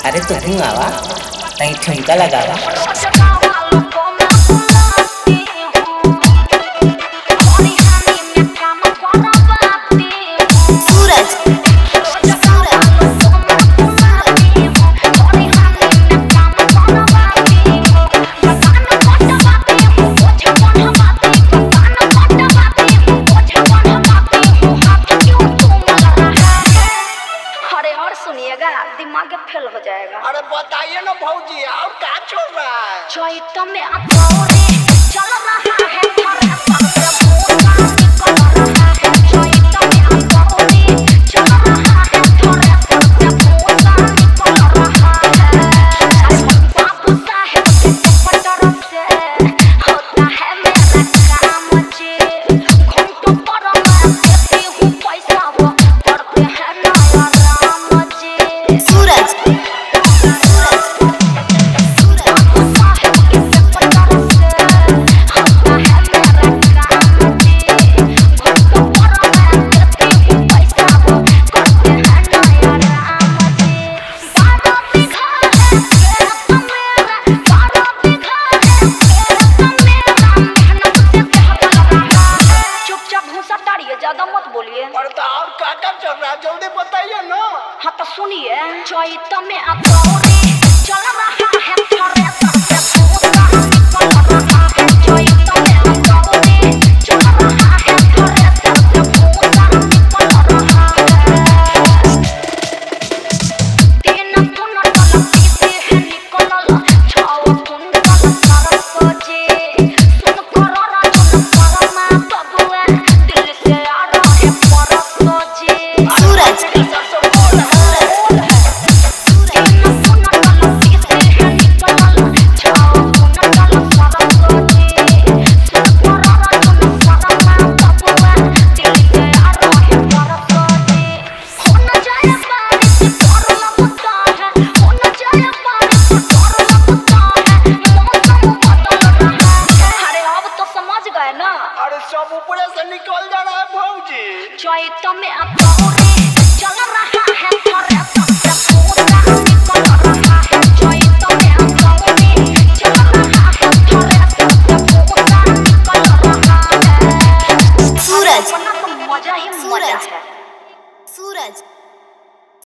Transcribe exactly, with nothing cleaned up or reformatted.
अरे तो तू आवा कहीं ठुमका लगावा। सुनिएगा दिमाग फेल हो जाएगा। अरे बताइए ना भौजी और क्या चल रहा है? चैत में अतौरी चल रहा है थारे सामने भूसा निकल रहा है। चैत में अतौरी चल रहा है थारे सामने भूसा निकल रहा है। बाबू साहेब के पटर से होता है मेरा काम जी। घंटों पर मैं देती हूँ पैसा वो पड़ते हैं नया राम जी। सूरज ज्यादा मत बोलिए। और तो और क्या क्या चल रहा है जल्दी बताइए ना। हाँ तो सुनिए, चैत में अतौरी चल रहा